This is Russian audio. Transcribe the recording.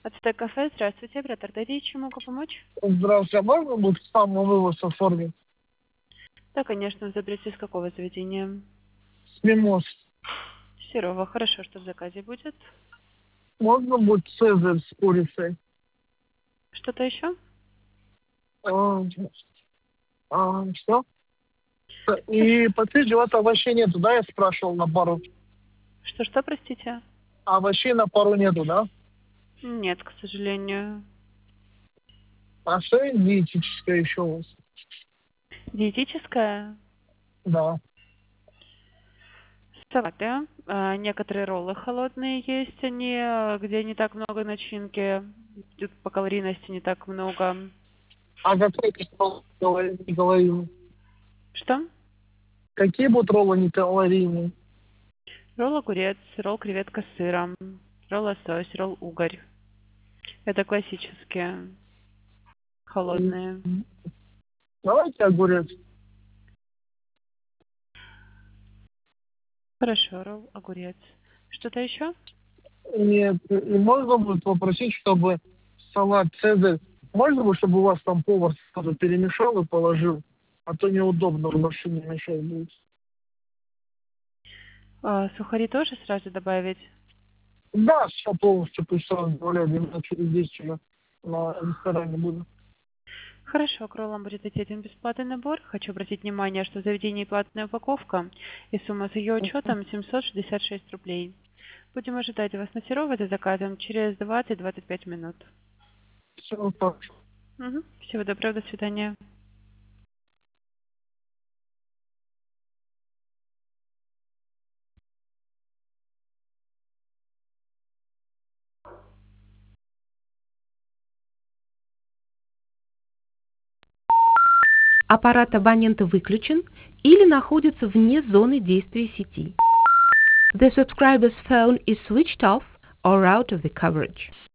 Ацтек кафе, здравствуйте, оператор Дарья, чем могу помочь? Здравствуйте, а можно будет самовывоз оформить? Да, конечно, заберете из какого заведения? С мимоз. Серова, хорошо, что в заказе будет. Можно будет цезарь с курицей? Что-то еще? А, что? И последний, у вас овощей нету, да, я спрашивал на пару? Что, простите? Овощей на пару нету, да? Нет, к сожалению. А что диетическое еще у вас? Диетическая? Да. Салаты. Некоторые роллы холодные есть, они, где не так много начинки, тут по калорийности не так много. А какой не калорийный? Что? Какие будут роллы не калорийные? Ролл огурец, ролл креветка с сыром, ролл лосось, ролл угорь. Это классические, холодные. Давайте огурец. Хорошо, ролл огурец. Что-то еще? Нет, и можно будет попросить, чтобы салат цезарь, можно будет, чтобы у вас там повар сразу перемешал и положил, а то неудобно в машине мешать будет. Сухари тоже сразу добавить? Да, все полностью пусть сразу добавляют, минут через 10 уже на ресторане буду. Хорошо, к роллам будет идти один бесплатный набор. Хочу обратить внимание, что в заведении платная упаковка и сумма с ее учетом 766 рублей. Будем ожидать вас на Серова за заказом через 20-25 минут. Все, так. Мгм. Всего доброго, до свидания. Аппарат абонента выключен или находится вне зоны действия сети. The subscriber's phone is switched off or out of the coverage.